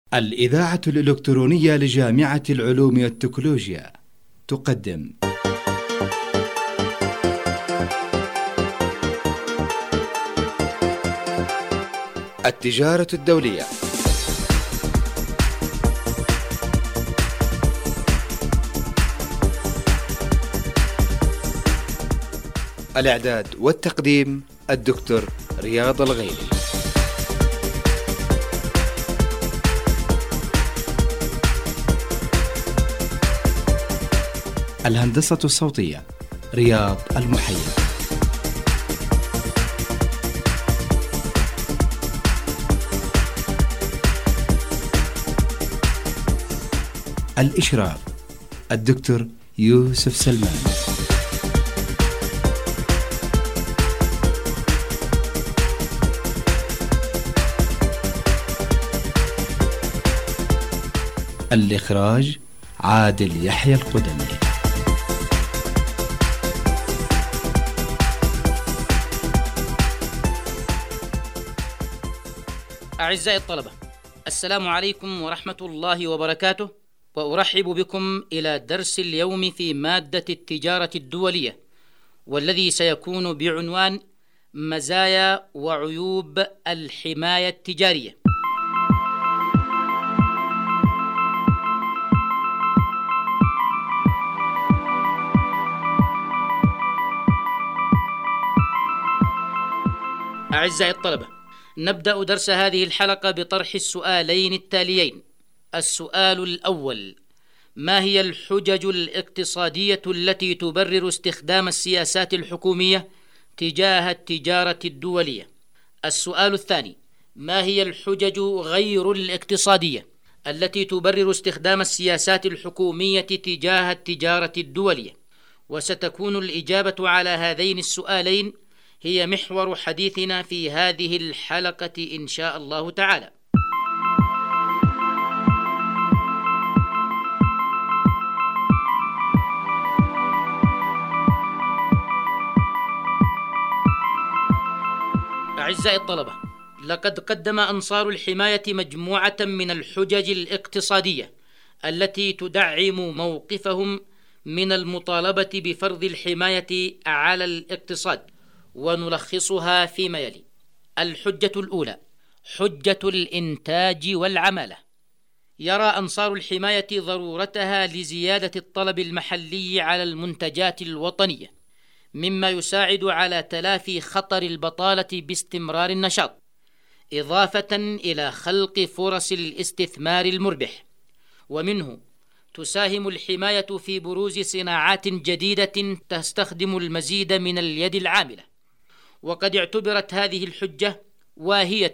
الإذاعة الإلكترونية لجامعة العلوم والتكنولوجيا تقدم التجارة الدولية. الإعداد والتقديم الدكتور رياض الغيلي. الهندسة الصوتية رياض المحيي. الإشراف الدكتور يوسف سلمان. الإخراج عادل يحيى القدمي. أعزائي الطلبة، السلام عليكم ورحمة الله وبركاته، وأرحب بكم إلى درس اليوم في مادة التجارة الدولية، والذي سيكون بعنوان مزايا وعيوب الحماية التجارية. أعزائي الطلبة، نبدأ درس هذه الحلقة بطرح السؤالين التاليين. السؤال الأول: ما هي الحجج الاقتصادية التي تبرر استخدام السياسات الحكومية تجاه التجارة الدولية؟ السؤال الثاني: ما هي الحجج غير الاقتصادية التي تبرر استخدام السياسات الحكومية تجاه التجارة الدولية؟ وستكون الإجابة على هذين السؤالين هي محور حديثنا في هذه الحلقة إن شاء الله تعالى. أعزائي الطلبة، لقد قدم أنصار الحماية مجموعة من الحجج الاقتصادية التي تدعم موقفهم من المطالبة بفرض الحماية على الاقتصاد، ونلخصها فيما يلي. الحجة الأولى: حجة الإنتاج والعمالة. يرى أنصار الحماية ضرورتها لزيادة الطلب المحلي على المنتجات الوطنية، مما يساعد على تلافي خطر البطالة باستمرار النشاط، إضافة إلى خلق فرص الاستثمار المربح. ومنه تساهم الحماية في بروز صناعات جديدة تستخدم المزيد من اليد العاملة. وقد اعتبرت هذه الحجة واهية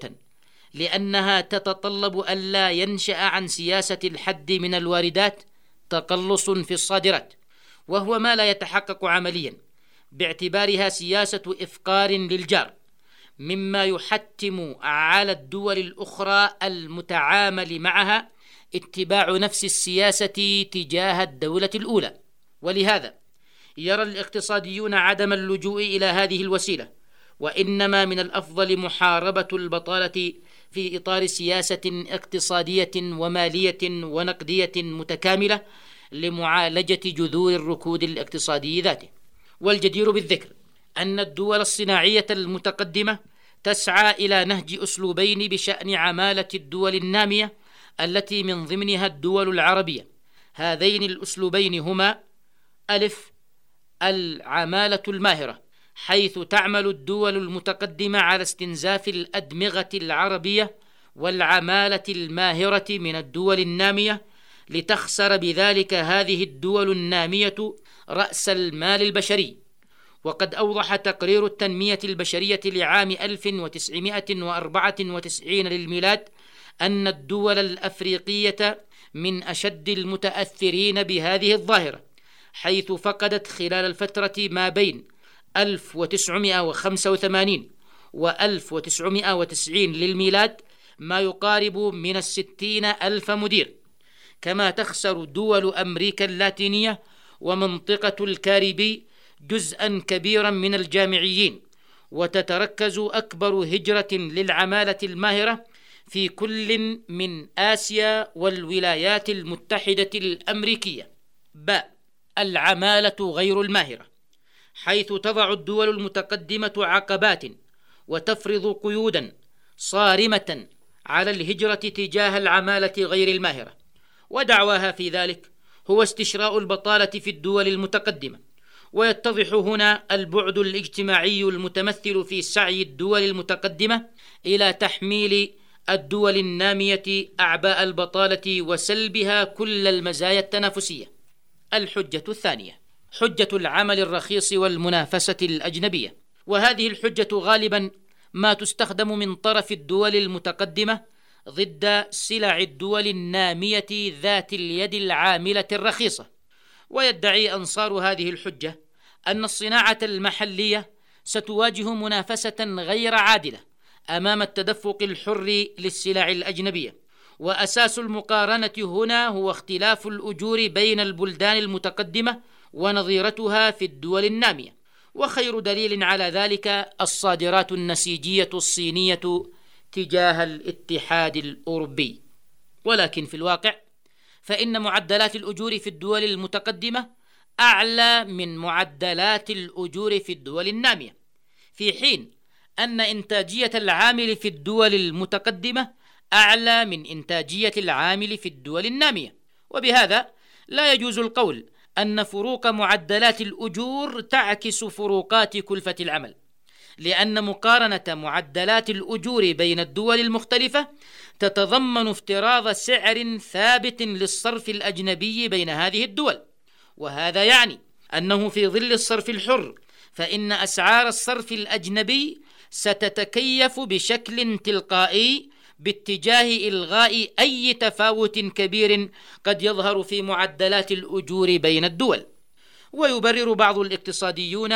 لأنها تتطلب ألا ينشأ عن سياسة الحد من الواردات تقلص في الصادرات، وهو ما لا يتحقق عمليا باعتبارها سياسة إفقار للجار، مما يحتم على الدول الأخرى المتعامل معها اتباع نفس السياسة تجاه الدولة الأولى. ولهذا يرى الاقتصاديون عدم اللجوء إلى هذه الوسيلة، وإنما من الأفضل محاربة البطالة في إطار سياسة اقتصادية ومالية ونقدية متكاملة لمعالجة جذور الركود الاقتصادي ذاته. والجدير بالذكر أن الدول الصناعية المتقدمة تسعى إلى نهج أسلوبين بشأن عمالة الدول النامية التي من ضمنها الدول العربية. هذين الأسلوبين هما: ألف، العمالة الماهرة، حيث تعمل الدول المتقدمة على استنزاف الأدمغة العربية والعمالة الماهرة من الدول النامية، لتخسر بذلك هذه الدول النامية رأس المال البشري. وقد أوضح تقرير التنمية البشرية لعام 1994 للميلاد أن الدول الأفريقية من أشد المتأثرين بهذه الظاهرة، حيث فقدت خلال الفترة ما بين 1985 و 1990 للميلاد ما يقارب من 60,000 مدير. كما تخسر دول أمريكا اللاتينية ومنطقة الكاريبي جزءا كبيرا من الجامعيين، وتتركز أكبر هجرة للعمالة الماهرة في كل من آسيا والولايات المتحدة الأمريكية. باء العمالة غير الماهرة، حيث تضع الدول المتقدمة عقبات وتفرض قيودا صارمة على الهجرة تجاه العمالة غير الماهرة، ودعواها في ذلك هو استشراء البطالة في الدول المتقدمة. ويتضح هنا البعد الاجتماعي المتمثل في سعي الدول المتقدمة إلى تحميل الدول النامية أعباء البطالة وسلبها كل المزايا التنافسية. الحجة الثانية حجة العمل الرخيص والمنافسة الأجنبية، وهذه الحجة غالبا ما تستخدم من طرف الدول المتقدمة ضد سلع الدول النامية ذات اليد العاملة الرخيصة. ويدعي أنصار هذه الحجة أن الصناعة المحلية ستواجه منافسة غير عادلة أمام التدفق الحر للسلع الأجنبية، وأساس المقارنة هنا هو اختلاف الأجور بين البلدان المتقدمة ونظيرتها في الدول النامية. وخير دليل على ذلك الصادرات النسيجية الصينية تجاه الاتحاد الأوروبي. ولكن في الواقع فإن معدلات الأجور في الدول المتقدمة أعلى من معدلات الأجور في الدول النامية، في حين أن إنتاجية العامل في الدول المتقدمة أعلى من إنتاجية العامل في الدول النامية. وبهذا لا يجوز القول أن فروق معدلات الأجور تعكس فروقات كلفة العمل، لأن مقارنة معدلات الأجور بين الدول المختلفة تتضمن افتراض سعر ثابت للصرف الأجنبي بين هذه الدول، وهذا يعني أنه في ظل الصرف الحر فإن أسعار الصرف الأجنبي ستتكيف بشكل تلقائي باتجاه إلغاء أي تفاوت كبير قد يظهر في معدلات الأجور بين الدول. ويبرر بعض الاقتصاديون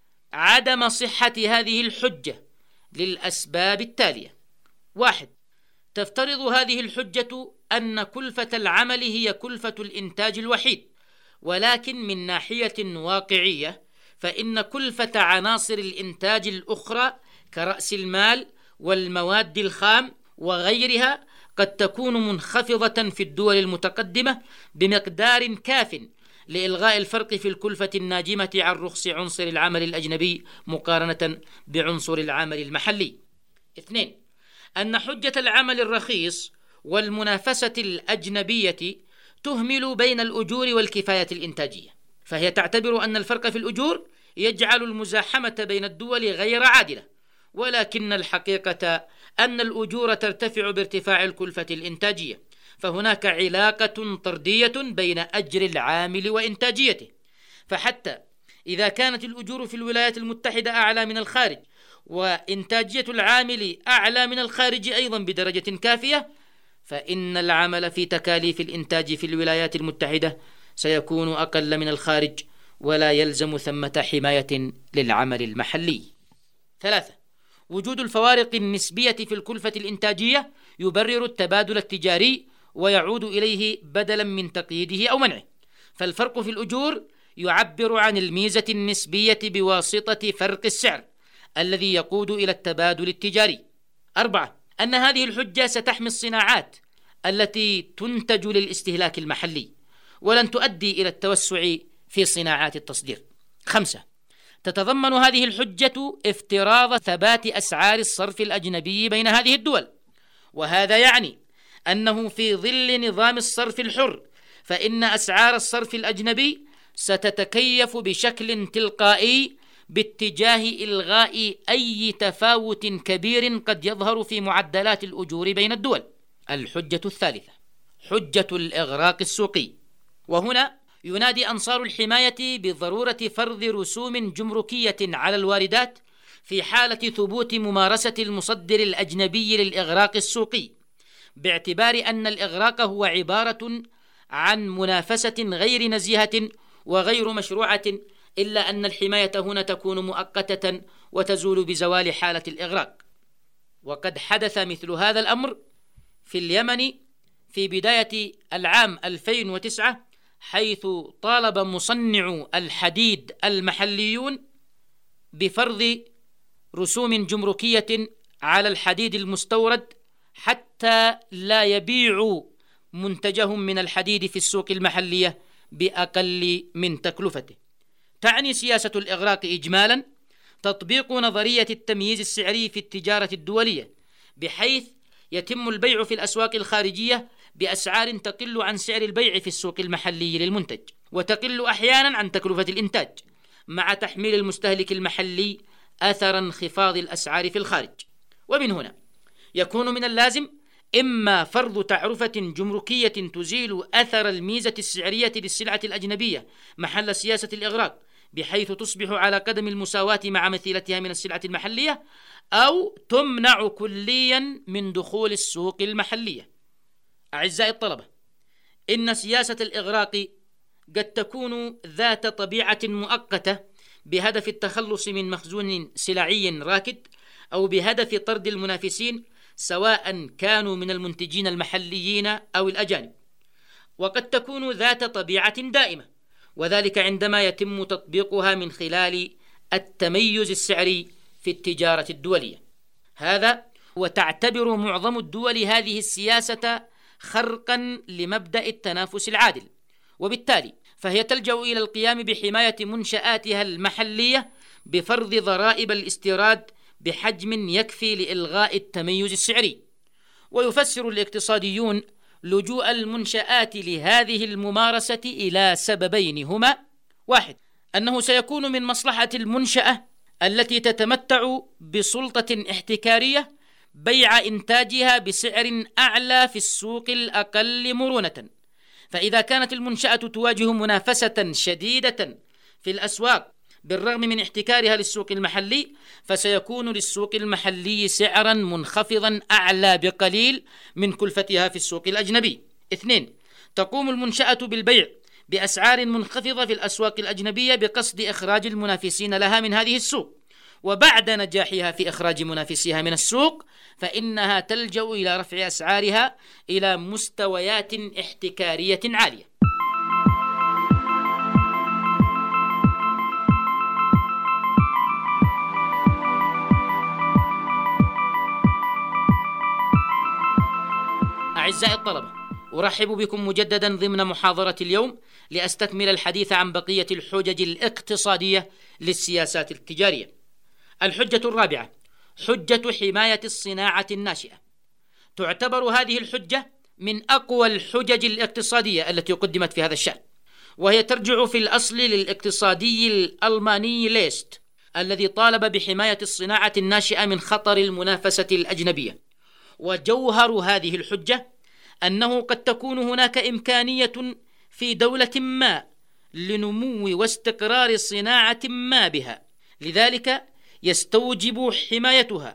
عدم صحة هذه الحجة للأسباب التالية: 1. تفترض هذه الحجة أن كلفة العمل هي كلفة الإنتاج الوحيد، ولكن من ناحية واقعية فإن كلفة عناصر الإنتاج الأخرى كرأس المال والمواد الخام وغيرها قد تكون منخفضة في الدول المتقدمة بمقدار كاف لإلغاء الفرق في الكلفة الناجمة عن رخص عنصر العمل الأجنبي مقارنة بعنصر العمل المحلي. 2. أن حجة العمل الرخيص والمنافسة الأجنبية تهمل بين الأجور والكفاية الإنتاجية، فهي تعتبر أن الفرق في الأجور يجعل المزاحمة بين الدول غير عادلة، ولكن الحقيقة أن الأجور ترتفع بارتفاع الكلفة الإنتاجية، فهناك علاقة طردية بين أجر العامل وإنتاجيته. فحتى إذا كانت الأجور في الولايات المتحدة أعلى من الخارج وإنتاجية العامل أعلى من الخارج أيضا بدرجة كافية، فإن العمل في تكاليف الإنتاج في الولايات المتحدة سيكون أقل من الخارج، ولا يلزم ثمة حماية للعمل المحلي. 3. وجود الفوارق النسبية في الكلفة الإنتاجية يبرر التبادل التجاري ويعود إليه بدلا من تقييده أو منعه، فالفرق في الأجور يعبر عن الميزة النسبية بواسطة فرق السعر الذي يقود إلى التبادل التجاري. 4. أن هذه الحجة ستحمي الصناعات التي تنتج للاستهلاك المحلي ولن تؤدي إلى التوسع في صناعات التصدير. 5. تتضمن هذه الحجة افتراض ثبات أسعار الصرف الأجنبي بين هذه الدول، وهذا يعني أنه في ظل نظام الصرف الحر فإن أسعار الصرف الأجنبي ستتكيف بشكل تلقائي باتجاه إلغاء أي تفاوت كبير قد يظهر في معدلات الأجور بين الدول. الحجة الثالثة حجة الإغراق السوقي، وهنا ينادي أنصار الحماية بضرورة فرض رسوم جمركية على الواردات في حالة ثبوت ممارسة المصدر الأجنبي للإغراق السوقي، باعتبار أن الإغراق هو عبارة عن منافسة غير نزيهة وغير مشروعة، إلا أن الحماية هنا تكون مؤقتة وتزول بزوال حالة الإغراق. وقد حدث مثل هذا الأمر في اليمن في بداية العام 2009، حيث طالب مصنعو الحديد المحليون بفرض رسوم جمركية على الحديد المستورد حتى لا يبيعوا منتجهم من الحديد في السوق المحلية بأقل من تكلفته. تعني سياسة الإغراق إجمالا تطبيق نظرية التمييز السعري في التجارة الدولية، بحيث يتم البيع في الأسواق الخارجية بأسعار تقل عن سعر البيع في السوق المحلي للمنتج، وتقل أحيانا عن تكلفة الإنتاج، مع تحميل المستهلك المحلي أثر انخفاض الأسعار في الخارج. ومن هنا يكون من اللازم إما فرض تعرفة جمركية تزيل أثر الميزة السعرية للسلعة الأجنبية محل سياسة الإغراق، بحيث تصبح على قدم المساواة مع مثيلتها من السلعة المحلية، أو تمنع كليا من دخول السوق المحلية. أعزائي الطلبة، إن سياسة الإغراق قد تكون ذات طبيعة مؤقتة بهدف التخلص من مخزون سلعي راكد، أو بهدف طرد المنافسين سواء كانوا من المنتجين المحليين أو الأجانب، وقد تكون ذات طبيعة دائمة، وذلك عندما يتم تطبيقها من خلال التميز السعري في التجارة الدولية. هذا وتعتبر معظم الدول هذه السياسة خرقا لمبدأ التنافس العادل، وبالتالي فهي تلجأ إلى القيام بحماية منشآتها المحلية بفرض ضرائب الاستيراد بحجم يكفي لإلغاء التميز السعري. ويفسر الاقتصاديون لجوء المنشآت لهذه الممارسة إلى سببين هما: واحد، أنه سيكون من مصلحة المنشأة التي تتمتع بسلطة احتكارية بيع إنتاجها بسعر أعلى في السوق الأقل مرونة، فإذا كانت المنشأة تواجه منافسة شديدة في الأسواق بالرغم من احتكارها للسوق المحلي، فسيكون للسوق المحلي سعرا منخفضا أعلى بقليل من كلفتها في السوق الأجنبي. اثنين، تقوم المنشأة بالبيع بأسعار منخفضة في الأسواق الأجنبية بقصد إخراج المنافسين لها من هذه السوق، وبعد نجاحها في إخراج منافسيها من السوق فإنها تلجأ إلى رفع أسعارها إلى مستويات احتكارية عالية. أعزائي الطلبة، أرحب بكم مجددا ضمن محاضرة اليوم لأستكمل الحديث عن بقية الحجج الاقتصادية للسياسات التجارية. الحجة الرابعة، حجة حماية الصناعة الناشئة. تعتبر هذه الحجة من أقوى الحجج الاقتصادية التي قدمت في هذا الشأن، وهي ترجع في الأصل للاقتصادي الألماني ليست الذي طالب بحماية الصناعة الناشئة من خطر المنافسة الأجنبية. وجوهر هذه الحجة أنه قد تكون هناك إمكانية في دولة ما لنمو واستقرار صناعة ما بها، لذلك يستوجب حمايتها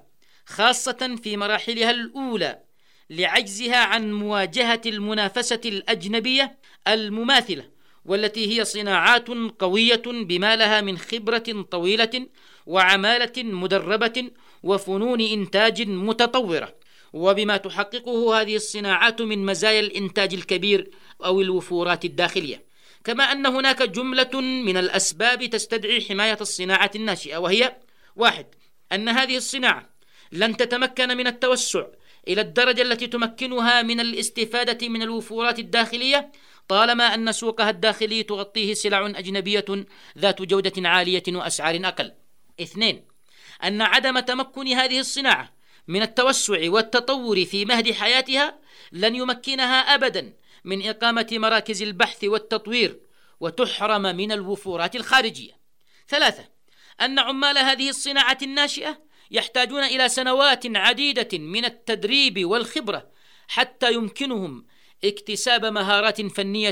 خاصة في مراحلها الأولى لعجزها عن مواجهة المنافسة الأجنبية المماثلة، والتي هي صناعات قوية بما لها من خبرة طويلة وعمالة مدربة وفنون إنتاج متطورة، وبما تحققه هذه الصناعات من مزايا الإنتاج الكبير أو الوفورات الداخلية. كما أن هناك جملة من الأسباب تستدعي حماية الصناعة الناشئة، وهي: واحد، أن هذه الصناعة لن تتمكن من التوسع إلى الدرجة التي تمكنها من الاستفادة من الوفورات الداخلية طالما أن سوقها الداخلي تغطيه سلع أجنبية ذات جودة عالية وأسعار أقل. اثنين، أن عدم تمكن هذه الصناعة من التوسع والتطور في مهد حياتها لن يمكنها أبدا من إقامة مراكز البحث والتطوير وتحرم من الوفورات الخارجية. ثلاثة، أن عمال هذه الصناعة الناشئة يحتاجون إلى سنوات عديدة من التدريب والخبرة حتى يمكنهم اكتساب مهارات فنية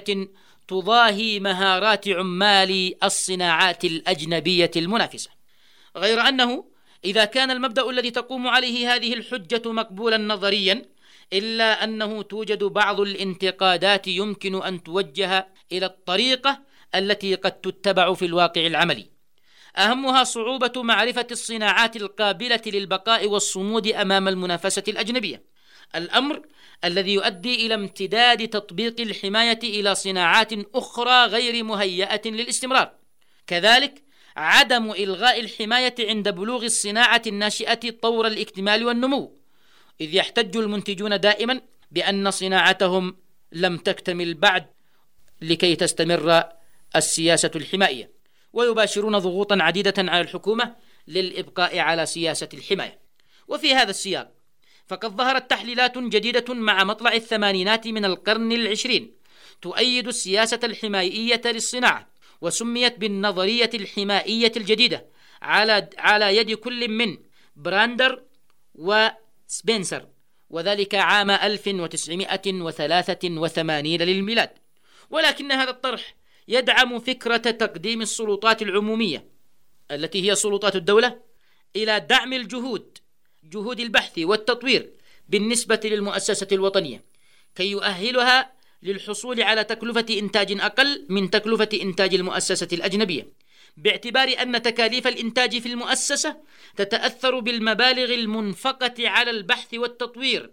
تضاهي مهارات عمال الصناعات الأجنبية المنافسة. غير أنه إذا كان المبدأ الذي تقوم عليه هذه الحجة مقبولا نظريا، إلا أنه توجد بعض الانتقادات يمكن أن توجه إلى الطريقة التي قد تتبع في الواقع العملي، أهمها صعوبة معرفة الصناعات القابلة للبقاء والصمود أمام المنافسة الأجنبية، الأمر الذي يؤدي إلى امتداد تطبيق الحماية إلى صناعات أخرى غير مهيئة للاستمرار. كذلك عدم إلغاء الحماية عند بلوغ الصناعة الناشئة طور الاكتمال والنمو، إذ يحتج المنتجون دائما بأن صناعتهم لم تكتمل بعد لكي تستمر السياسة الحمائية، ويباشرون ضغوطا عديدة على الحكومة للإبقاء على سياسة الحماية. وفي هذا السياق فقد ظهرت تحليلات جديدة مع مطلع الثمانينات من القرن العشرين تؤيد السياسة الحمائية للصناعة، وسميت بالنظرية الحمائية الجديدة على يد كل من براندر وسبنسر، وذلك عام 1983 للميلاد. ولكن هذا الطرح يدعم فكرة تقديم السلطات العمومية التي هي سلطات الدولة إلى دعم جهود البحث والتطوير بالنسبة للمؤسسة الوطنية، كي يؤهلها للحصول على تكلفة إنتاج أقل من تكلفة إنتاج المؤسسة الأجنبية، باعتبار أن تكاليف الإنتاج في المؤسسة تتأثر بالمبالغ المنفقة على البحث والتطوير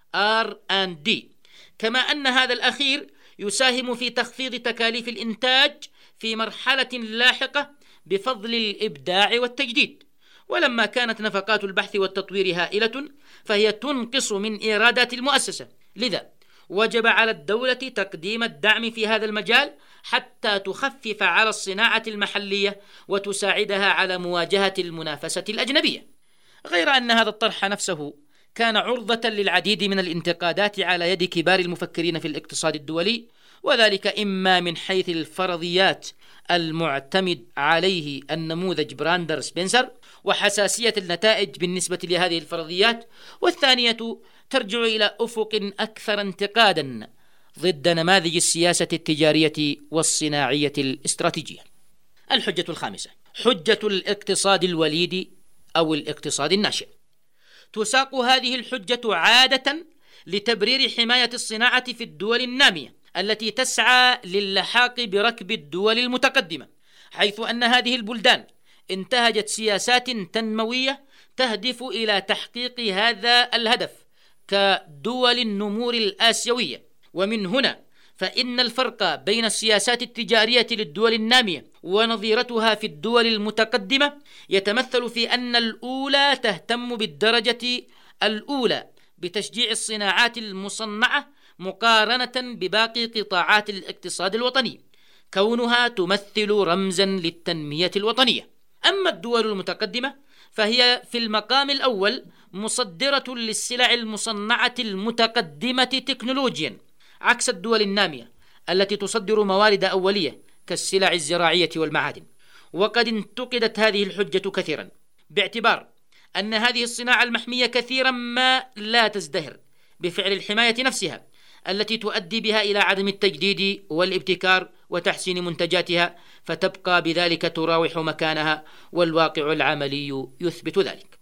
R&D، كما أن هذا الأخير يساهم في تخفيض تكاليف الإنتاج في مرحلة لاحقة بفضل الإبداع والتجديد. ولما كانت نفقات البحث والتطوير هائلة فهي تنقص من إيرادات المؤسسة، لذا وجب على الدولة تقديم الدعم في هذا المجال حتى تخفف على الصناعة المحلية وتساعدها على مواجهة المنافسة الأجنبية. غير أن هذا الطرح نفسه كان عرضة للعديد من الانتقادات على يد كبار المفكرين في الاقتصاد الدولي، وذلك إما من حيث الفرضيات المعتمد عليه النموذج براندر سبنسر وحساسية النتائج بالنسبة لهذه الفرضيات، والثانية ترجع إلى أفق أكثر انتقادا ضد نماذج السياسة التجارية والصناعية الاستراتيجية. الحجة الخامسة، حجة الاقتصاد الوليد أو الاقتصاد الناشئ. تساق هذه الحجة عادة لتبرير حماية الصناعة في الدول النامية التي تسعى للحاق بركب الدول المتقدمة، حيث أن هذه البلدان انتهجت سياسات تنموية تهدف إلى تحقيق هذا الهدف كدول النمور الآسيوية. ومن هنا فإن الفرق بين السياسات التجارية للدول النامية ونظيرتها في الدول المتقدمة يتمثل في أن الأولى تهتم بالدرجة الأولى بتشجيع الصناعات المصنعة مقارنة بباقي قطاعات الاقتصاد الوطني، كونها تمثل رمزا للتنمية الوطنية. أما الدول المتقدمة فهي في المقام الأول مصدرة للسلع المصنعة المتقدمة تكنولوجيا، عكس الدول النامية التي تصدر موارد أولية كالسلع الزراعية والمعادن. وقد انتقدت هذه الحجة كثيرا باعتبار أن هذه الصناعة المحمية كثيرا ما لا تزدهر بفعل الحماية نفسها التي تؤدي بها إلى عدم التجديد والابتكار وتحسين منتجاتها، فتبقى بذلك تراوح مكانها، والواقع العملي يثبت ذلك.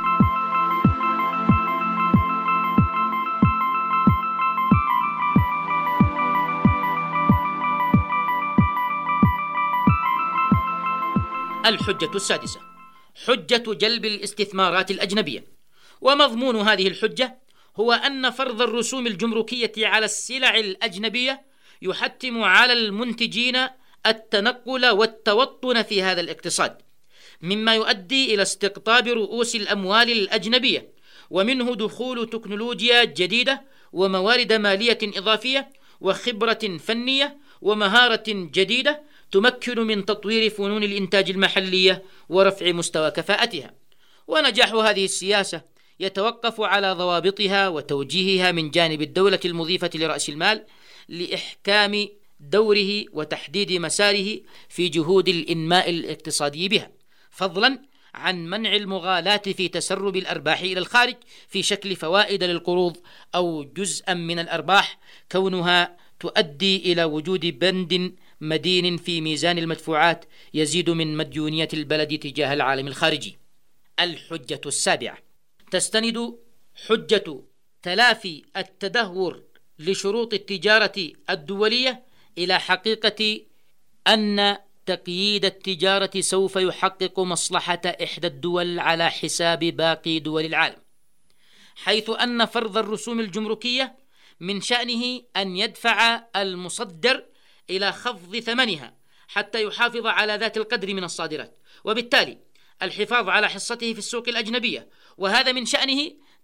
الحجة السادسة، حجة جلب الاستثمارات الأجنبية. ومضمون هذه الحجة هو أن فرض الرسوم الجمركية على السلع الأجنبية يحتم على المنتجين التنقل والتوطن في هذا الاقتصاد، مما يؤدي إلى استقطاب رؤوس الأموال الأجنبية، ومنه دخول تكنولوجيا جديدة وموارد مالية إضافية وخبرة فنية ومهارة جديدة تمكن من تطوير فنون الإنتاج المحلية ورفع مستوى كفاءتها. ونجاح هذه السياسة يتوقف على ضوابطها وتوجيهها من جانب الدولة المضيفة لرأس المال لإحكام دوره وتحديد مساره في جهود الإنماء الاقتصادي بها، فضلا عن منع المغالاة في تسرب الأرباح إلى الخارج في شكل فوائد للقروض أو جزءا من الأرباح، كونها تؤدي إلى وجود بند مدين في ميزان المدفوعات يزيد من مديونية البلد تجاه العالم الخارجي. الحجة السابعة، تستند حجة تلافي التدهور لشروط التجارة الدولية إلى حقيقة أن تقييد التجارة سوف يحقق مصلحة إحدى الدول على حساب باقي دول العالم، حيث أن فرض الرسوم الجمركية من شأنه أن يدفع المصدر إلى خفض ثمنها حتى يحافظ على ذات القدر من الصادرات، وبالتالي الحفاظ على حصته في السوق الأجنبية، وهذا من شأنه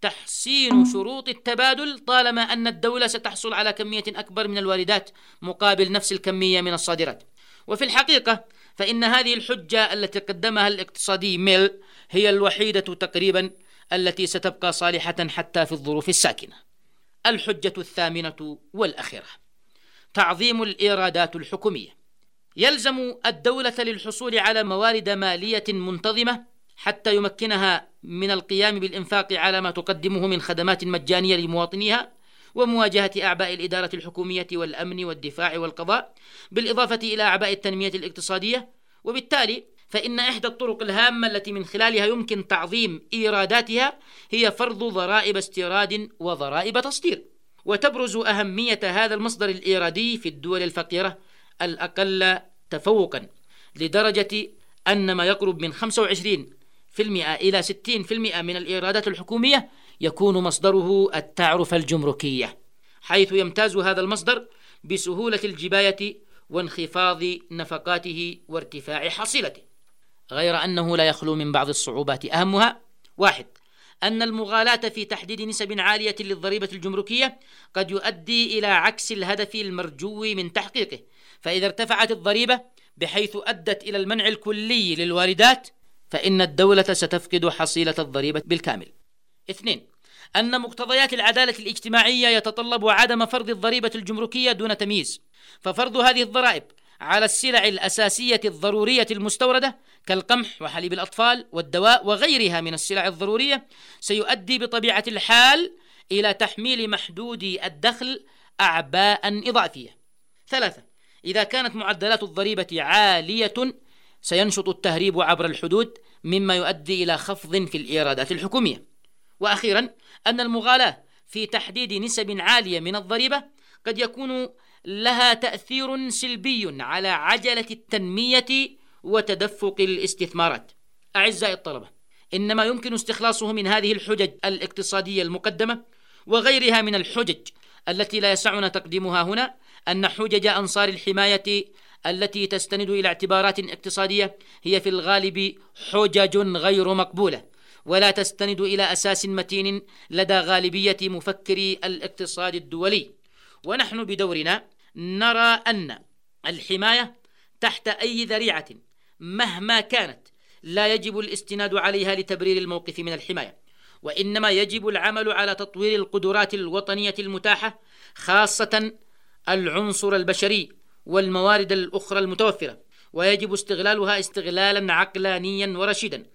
تحسين شروط التبادل طالما أن الدولة ستحصل على كمية أكبر من الواردات مقابل نفس الكمية من الصادرات. وفي الحقيقة فإن هذه الحجة التي قدمها الاقتصادي ميل هي الوحيدة تقريبا التي ستبقى صالحة حتى في الظروف الساكنة. الحجة الثامنة والأخيرة: تعظيم الإيرادات الحكومية. يلزم الدولة للحصول على موارد مالية منتظمة حتى يمكنها من القيام بالإنفاق على ما تقدمه من خدمات مجانية لمواطنيها ومواجهة أعباء الإدارة الحكومية والأمن والدفاع والقضاء، بالإضافة إلى أعباء التنمية الاقتصادية. وبالتالي فإن إحدى الطرق الهامة التي من خلالها يمكن تعظيم إيراداتها هي فرض ضرائب استيراد وضرائب تصدير. وتبرز أهمية هذا المصدر الإيرادي في الدول الفقيرة الأقل تفوقا، لدرجة أن ما يقرب من 25% إلى 60% من الإيرادات الحكومية يكون مصدره التعرفة الجمركية، حيث يمتاز هذا المصدر بسهولة الجباية وانخفاض نفقاته وارتفاع حصيلته، غير أنه لا يخلو من بعض الصعوبات. أهمها: 1. أن المغالاة في تحديد نسب عالية للضريبة الجمركية قد يؤدي إلى عكس الهدف المرجو من تحقيقه، فإذا ارتفعت الضريبة بحيث أدت إلى المنع الكلي للواردات فإن الدولة ستفقد حصيلة الضريبة بالكامل. 2. أن مقتضيات العدالة الاجتماعية يتطلب عدم فرض الضريبة الجمركية دون تمييز، ففرض هذه الضرائب على السلع الأساسية الضرورية المستوردة كالقمح وحليب الأطفال والدواء وغيرها من السلع الضرورية سيؤدي بطبيعة الحال إلى تحميل محدود الدخل أعباء إضافية. 3. إذا كانت معدلات الضريبة عالية سينشط التهريب عبر الحدود مما يؤدي إلى خفض في الإيرادات الحكومية. وأخيرا أن المغالاة في تحديد نسب عالية من الضريبة قد يكون لها تأثير سلبي على عجلة التنمية وتدفق الاستثمارات. أعزائي الطلبة، إنما يمكن استخلاصه من هذه الحجج الاقتصادية المقدمة وغيرها من الحجج التي لا يسعنا تقديمها هنا أن حجج أنصار الحماية التي تستند إلى اعتبارات اقتصادية هي في الغالب حجج غير مقبولة، ولا تستند إلى أساس متين لدى غالبية مفكري الاقتصاد الدولي. ونحن بدورنا نرى أن الحماية تحت أي ذريعة مهما كانت لا يجب الاستناد عليها لتبرير الموقف من الحماية، وإنما يجب العمل على تطوير القدرات الوطنية المتاحة، خاصة العنصر البشري والموارد الأخرى المتوفرة، ويجب استغلالها استغلالا عقلانيا ورشيدا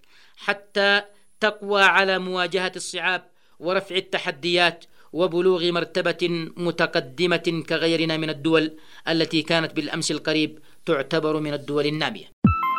حتى تقوى على مواجهة الصعاب ورفع التحديات وبلوغ مرتبة متقدمة كغيرنا من الدول التي كانت بالأمس القريب تعتبر من الدول النامية.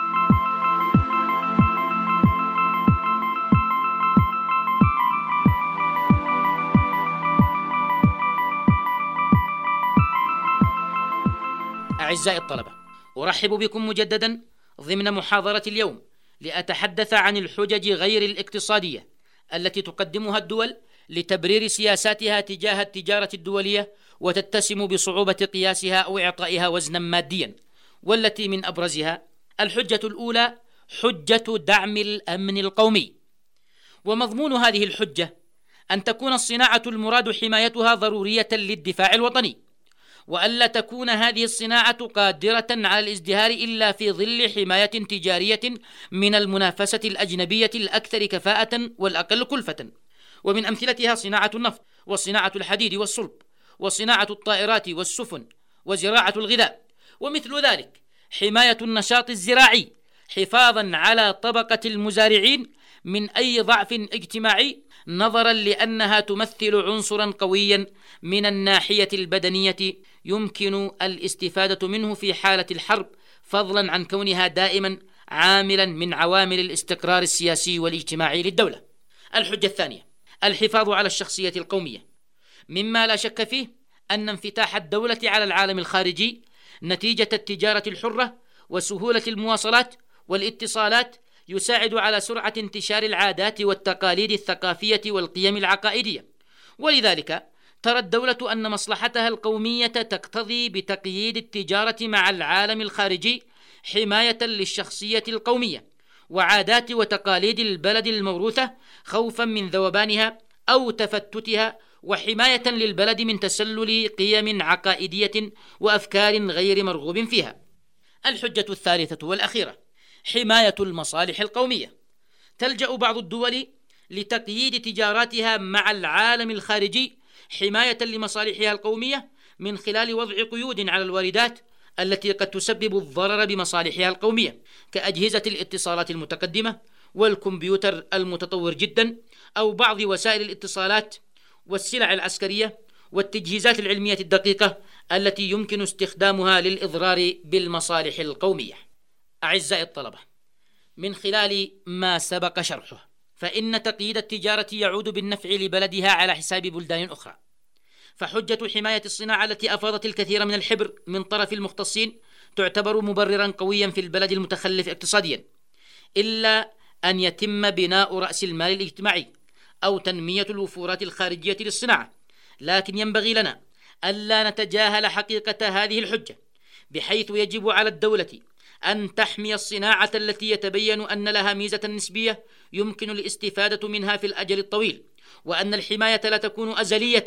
أعزائي الطلبة، أرحب بكم مجددا ضمن محاضرة اليوم لأتحدث عن الحجج غير الاقتصادية التي تقدمها الدول لتبرير سياساتها تجاه التجارة الدولية وتتسم بصعوبة قياسها أو إعطائها وزنا ماديا، والتي من أبرزها الحجة الأولى حجة دعم الأمن القومي. ومضمون هذه الحجة أن تكون الصناعة المراد حمايتها ضرورية للدفاع الوطني، وألا تكون هذه الصناعة قادرة على الازدهار إلا في ظل حماية تجارية من المنافسة الأجنبية الأكثر كفاءة والأقل كلفة. ومن أمثلتها صناعة النفط وصناعة الحديد والصلب وصناعة الطائرات والسفن وزراعة الغذاء. ومثل ذلك حماية النشاط الزراعي حفاظا على طبقة المزارعين من أي ضعف اجتماعي، نظرا لأنها تمثل عنصرا قويا من الناحية البدنية يمكن الاستفادة منه في حالة الحرب، فضلا عن كونها دائما عاملا من عوامل الاستقرار السياسي والاجتماعي للدولة. الحجة الثانية الحفاظ على الشخصية القومية، مما لا شك فيه أن انفتاح الدولة على العالم الخارجي نتيجة التجارة الحرة وسهولة المواصلات والاتصالات يساعد على سرعة انتشار العادات والتقاليد الثقافية والقيم العقائدية، ولذلك ترى الدولة أن مصلحتها القومية تقتضي بتقييد التجارة مع العالم الخارجي حماية للشخصية القومية وعادات وتقاليد البلد الموروثة، خوفا من ذوبانها أو تفتتها، وحماية للبلد من تسلل قيم عقائدية وأفكار غير مرغوب فيها. الحجة الثالثة والأخيرة حماية المصالح القومية. تلجأ بعض الدول لتقييد تجاراتها مع العالم الخارجي حماية لمصالحها القومية من خلال وضع قيود على الواردات التي قد تسبب الضرر بمصالحها القومية، كأجهزة الاتصالات المتقدمة والكمبيوتر المتطور جدا، أو بعض وسائل الاتصالات والسلع العسكرية والتجهيزات العلمية الدقيقة التي يمكن استخدامها للإضرار بالمصالح القومية. أعزائي الطلبة، من خلال ما سبق شرحه، فإن تقييد التجارة يعود بالنفع لبلدها على حساب بلدان أخرى. فحجة حماية الصناعة التي أفاضت الكثير من الحبر من طرف المختصين تعتبر مبررا قويا في البلد المتخلف اقتصاديا، إلا أن يتم بناء رأس المال الاجتماعي أو تنمية الوفورات الخارجية للصناعة. لكن ينبغي لنا ألا نتجاهل حقيقة هذه الحجة، بحيث يجب على الدولة أن تحمي الصناعة التي يتبين أن لها ميزة نسبية يمكن الاستفادة منها في الأجل الطويل، وأن الحماية لا تكون أزلية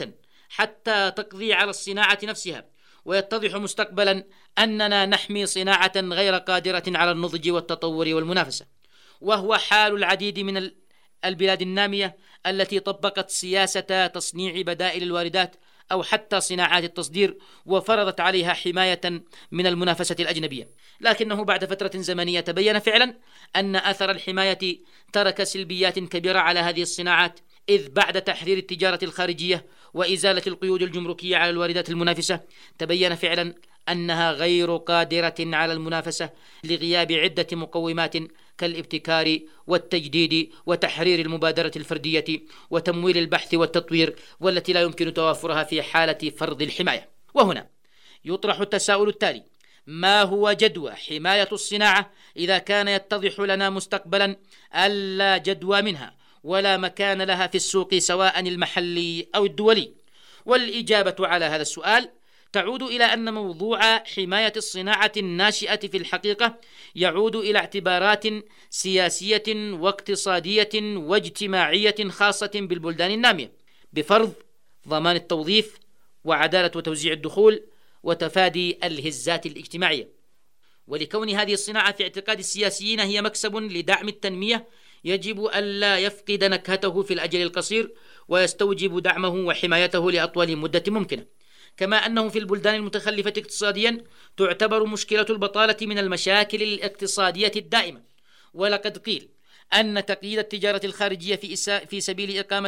حتى تقضي على الصناعة نفسها، ويتضح مستقبلا أننا نحمي صناعة غير قادرة على النضج والتطور والمنافسة. وهو حال العديد من البلاد النامية التي طبقت سياسة تصنيع بدائل الواردات أو حتى صناعات التصدير، وفرضت عليها حماية من المنافسة الأجنبية. لكنه بعد فترة زمنية تبين فعلا أن أثر الحماية ترك سلبيات كبيرة على هذه الصناعات، إذ بعد تحرير التجارة الخارجية وإزالة القيود الجمركية على الواردات المنافسة تبين فعلا أنها غير قادرة على المنافسة لغياب عدة مقومات كالابتكار والتجديد وتحرير المبادرة الفردية وتمويل البحث والتطوير، والتي لا يمكن توافرها في حالة فرض الحماية. وهنا يطرح التساؤل التالي: ما هو جدوى حماية الصناعة إذا كان يتضح لنا مستقبلا ألا جدوى منها ولا مكان لها في السوق سواء المحلي أو الدولي؟ والإجابة على هذا السؤال تعود إلى أن موضوع حماية الصناعة الناشئة في الحقيقة يعود إلى اعتبارات سياسية واقتصادية واجتماعية خاصة بالبلدان النامية، بفرض ضمان التوظيف وعدالة وتوزيع الدخول وتفادي الهزات الاجتماعية. ولكون هذه الصناعة في اعتقاد السياسيين هي مكسب لدعم التنمية، يجب ألا يفقد نكهته في الأجل القصير، ويستوجب دعمه وحمايته لأطول مدة ممكنة. كما أنه في البلدان المتخلفة اقتصاديا تعتبر مشكلة البطالة من المشاكل الاقتصادية الدائمة. ولقد قيل أن تقييد التجارة الخارجية في سبيل إقامة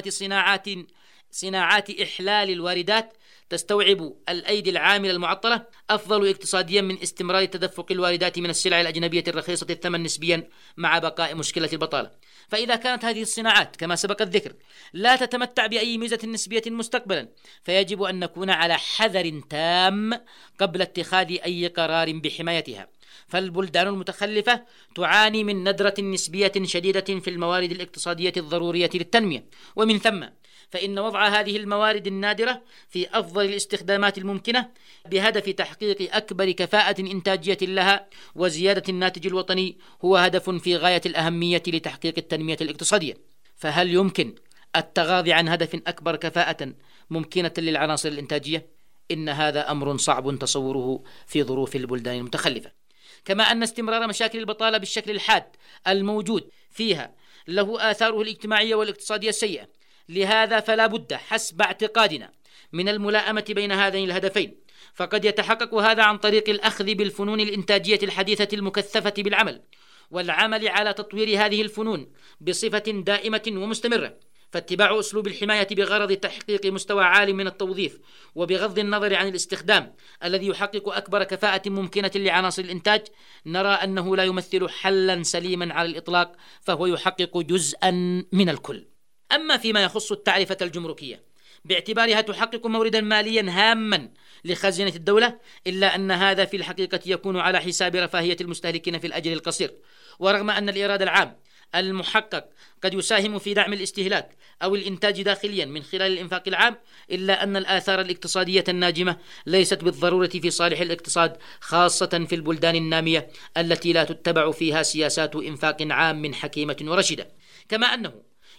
صناعات إحلال الواردات تستوعب الأيدي العاملة المعطلة أفضل اقتصاديا من استمرار تدفق الواردات من السلع الأجنبية الرخيصة الثمن نسبيا مع بقاء مشكلة البطالة. فإذا كانت هذه الصناعات كما سبق الذكر لا تتمتع بأي ميزة نسبية مستقبلا، فيجب أن نكون على حذر تام قبل اتخاذ أي قرار بحمايتها. فالبلدان المتخلفة تعاني من ندرة نسبية شديدة في الموارد الاقتصادية الضرورية للتنمية، ومن ثم فإن وضع هذه الموارد النادرة في أفضل الاستخدامات الممكنة بهدف تحقيق أكبر كفاءة إنتاجية لها وزيادة الناتج الوطني هو هدف في غاية الأهمية لتحقيق التنمية الاقتصادية. فهل يمكن التغاضي عن هدف أكبر كفاءة ممكنة للعناصر الإنتاجية؟ إن هذا أمر صعب تصوره في ظروف البلدان المتخلفة. كما أن استمرار مشاكل البطالة بالشكل الحاد الموجود فيها له آثاره الاجتماعية والاقتصادية السيئة. لهذا فلا بد حسب اعتقادنا من الملائمة بين هذين الهدفين، فقد يتحقق هذا عن طريق الأخذ بالفنون الإنتاجية الحديثة المكثفة بالعمل، والعمل على تطوير هذه الفنون بصفة دائمة ومستمرة. فاتباع أسلوب الحماية بغرض تحقيق مستوى عالي من التوظيف وبغض النظر عن الاستخدام الذي يحقق أكبر كفاءة ممكنة لعناصر الإنتاج، نرى أنه لا يمثل حلا سليما على الإطلاق، فهو يحقق جزءا من الكل. أما فيما يخص التعرفة الجمركية باعتبارها تحقق موردا ماليا هاما لخزينة الدولة، إلا أن هذا في الحقيقة يكون على حساب رفاهية المستهلكين في الأجل القصير. ورغم أن الإيراد العام المحقق قد يساهم في دعم الاستهلاك أو الإنتاج داخليا من خلال الإنفاق العام، إلا أن الآثار الاقتصادية الناجمة ليست بالضرورة في صالح الاقتصاد، خاصة في البلدان النامية التي لا تتبع فيها سياسات إنفاق عام حكيمة ورشدة. كما أنه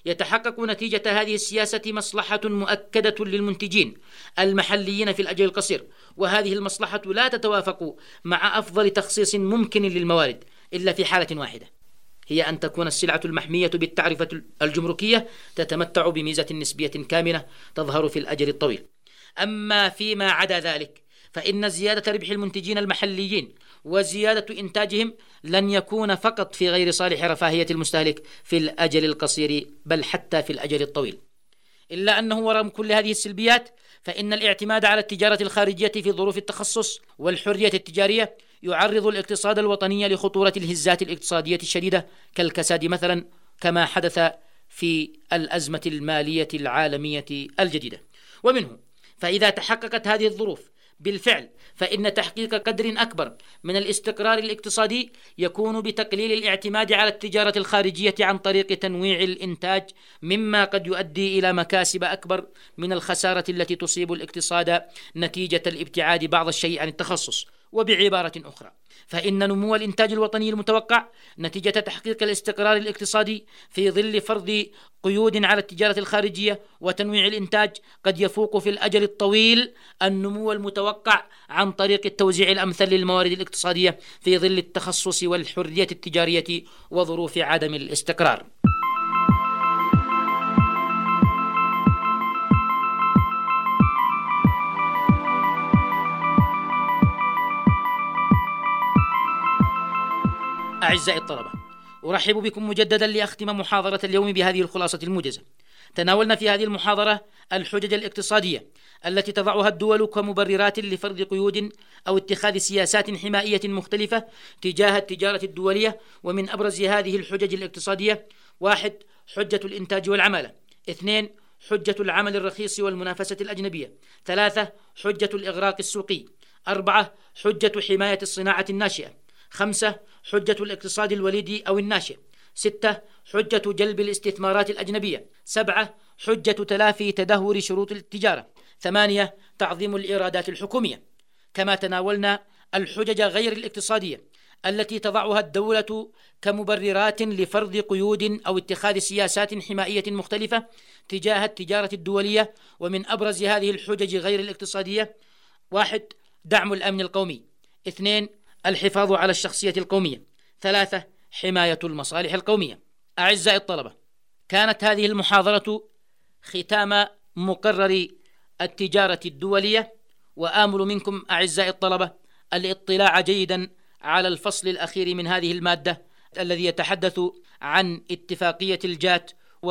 يتحقق نتيجة هذه السياسة مصلحة مؤكدة للمنتجين المحليين في الأجل القصير، وهذه المصلحة لا تتوافق مع أفضل تخصيص ممكن للموارد إلا في حالة واحدة، هي أن تكون السلعة المحمية بالتعرفة الجمركية تتمتع بميزة نسبية كامنة تظهر في الأجل الطويل. أما فيما عدا ذلك فإن زيادة ربح المنتجين المحليين وزيادة إنتاجهم لن يكون فقط في غير صالح رفاهية المستهلك في الأجل القصير، بل حتى في الأجل الطويل. إلا أنه ورغم كل هذه السلبيات فإن الاعتماد على التجارة الخارجية في ظروف التخصص والحرية التجارية يعرض الاقتصاد الوطني لخطورة الهزات الاقتصادية الشديدة كالكساد مثلا، كما حدث في الأزمة المالية العالمية الجديدة. ومنه فإذا تحققت هذه الظروف بالفعل فإن تحقيق قدر أكبر من الاستقرار الاقتصادي يكون بتقليل الاعتماد على التجارة الخارجية عن طريق تنويع الإنتاج، مما قد يؤدي إلى مكاسب أكبر من الخسارة التي تصيب الاقتصاد نتيجة الابتعاد بعض الشيء عن التخصص. وبعبارة أخرى فإن نمو الإنتاج الوطني المتوقع نتيجة تحقيق الاستقرار الاقتصادي في ظل فرض قيود على التجارة الخارجية وتنويع الإنتاج قد يفوق في الأجل الطويل النمو المتوقع عن طريق التوزيع الأمثل للموارد الاقتصادية في ظل التخصص والحرية التجارية وظروف عدم الاستقرار. أعزائي الطلبة، أرحب بكم مجددا لأختم محاضرة اليوم بهذه الخلاصة الموجزة. تناولنا في هذه المحاضرة الحجج الاقتصادية التي تضعها الدول كمبررات لفرض قيود أو اتخاذ سياسات حمائية مختلفة تجاه التجارة الدولية. ومن أبرز هذه الحجج الاقتصادية: 1. حجة الإنتاج والعمالة. 2. حجة العمل الرخيص والمنافسة الأجنبية. 3. حجة الإغراق السوقي. 4. حجة حماية الصناعة الناشئة. 5. حجة الاقتصاد الوليدي أو الناشئ. 6. حجة جلب الاستثمارات الأجنبية. 7. حجة تلافي تدهور شروط التجارة. 8. تعظيم الإيرادات الحكومية. كما تناولنا الحجج غير الاقتصادية التي تضعها الدولة كمبررات لفرض قيود أو اتخاذ سياسات حمائية مختلفة تجاه التجارة الدولية. ومن أبرز هذه الحجج غير الاقتصادية: 1. دعم الأمن القومي. 2. الحفاظ على الشخصية القومية. 3. حماية المصالح القومية. أعزائي الطلبة، كانت هذه المحاضرة ختام مقرر التجارة الدولية، وآمل منكم أعزائي الطلبة الاطلاع جيدا على الفصل الأخير من هذه المادة الذي يتحدث عن اتفاقية الجات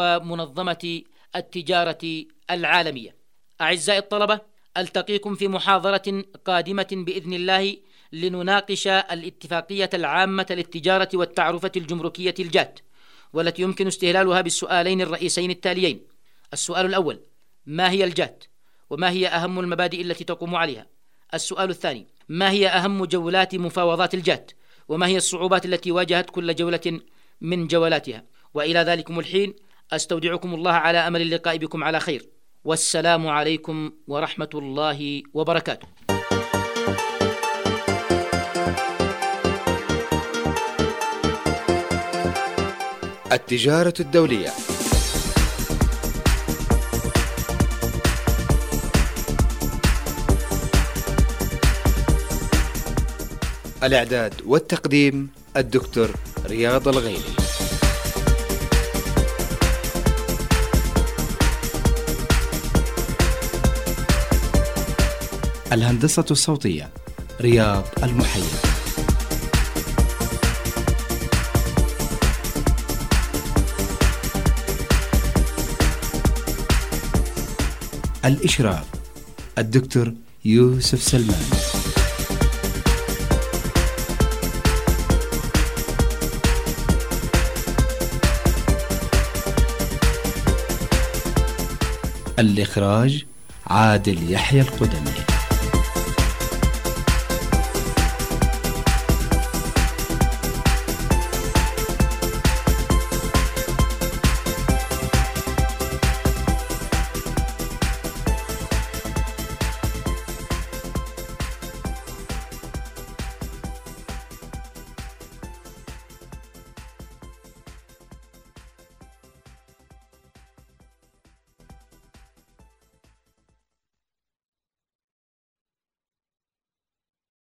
ومنظمة التجارة العالمية. أعزائي الطلبة، ألتقيكم في محاضرة قادمة بإذن الله لنناقش الاتفاقية العامة للتجارة والتعرفة الجمركية الجات، والتي يمكن استهلالها بالسؤالين الرئيسين التاليين. السؤال الأول: ما هي الجات؟ وما هي أهم المبادئ التي تقوم عليها؟ السؤال الثاني: ما هي أهم جولات مفاوضات الجات؟ وما هي الصعوبات التي واجهت كل جولة من جولاتها؟ وإلى ذلكم الحين أستودعكم الله على أمل اللقاء بكم على خير، والسلام عليكم ورحمة الله وبركاته. التجارة الدولية. الإعداد والتقديم الدكتور رياض الغيلي. الهندسة الصوتية رياض المحيي. الإشراف الدكتور يوسف سلمان. الإخراج عادل يحيى القدمي.